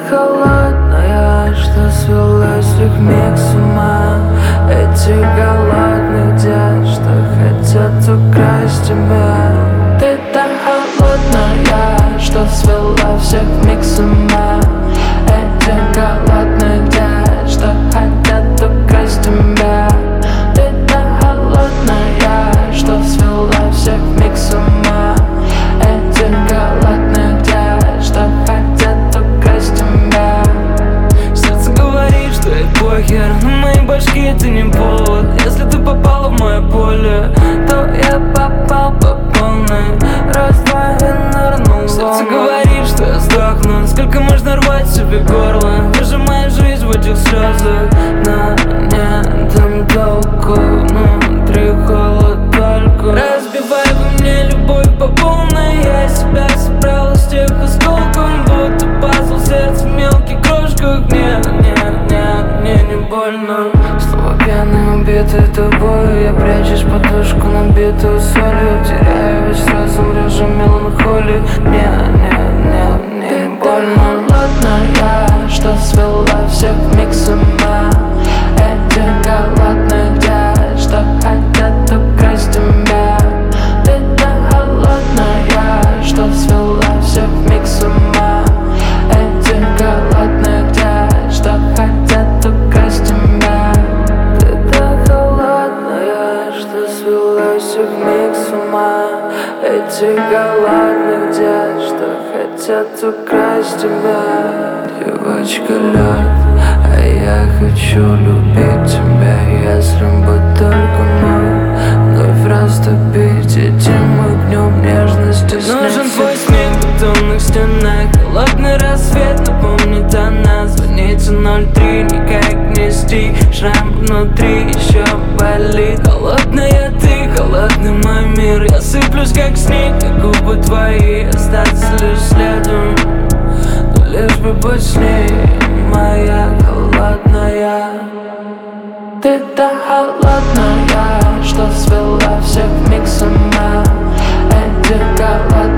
холодная, что свела всех вмиг с ума. Эти голодные дети, что хотят украсть тебя. Ты так холодная, что свела всех вмиг с ума. Эти голодные дети, что хотят украсть тебя. Ты так холодная, что свела всех вмиг с ума. Эти голодные дети, что хотят украсть тебя. Сердце говорит, что ей похер, но в моей башке ты не повод. Если ты попала в мое поле, то я попал по полной. Раз-два и нырнул. Сердце говорит, что я сдохну. Сколько можно рвать себе горло? Выжимая жизнь в этих слезах. Но нет там толку, внутри холод только. Разбивай во мне любовь по полной. Я себя собрал из тех осколков, будто пазл, сердце в мелких крошках. Нет, мне не больно. Снова пьяный, убитый тобой. Я прячусь подушку, набитую солью. Теряю весь разум, режим меланхолии. Мне не больно. Холодная, что свела всех вмиг с ума. Эти голодные дети, что хотят украсть тебя. Ты так холодная, что свела всех вмиг с ума. Эти голодные дети, что хотят украсть тебя. Ты так холодная, что свела всех вмиг с ума. Эти голодные дети, что хотят украсть тебя. Девочка, лед, а я хочу любить тебя. Если бы только вновь растопить этим огнем нежности. Нужен твой смех в бетонных стенах. Холодный рассвет напомнит о нас. Звоните 03, никак не сти. Шрам внутри еще болит. Холодная ты, холодный мой мир. Я сыплюсь как снег, как губы твои. Остаться лишь следом, но лишь бы быть с ней. Моя холодная. Ты так холодная, что свела всех вмиг с ума. Эти голодные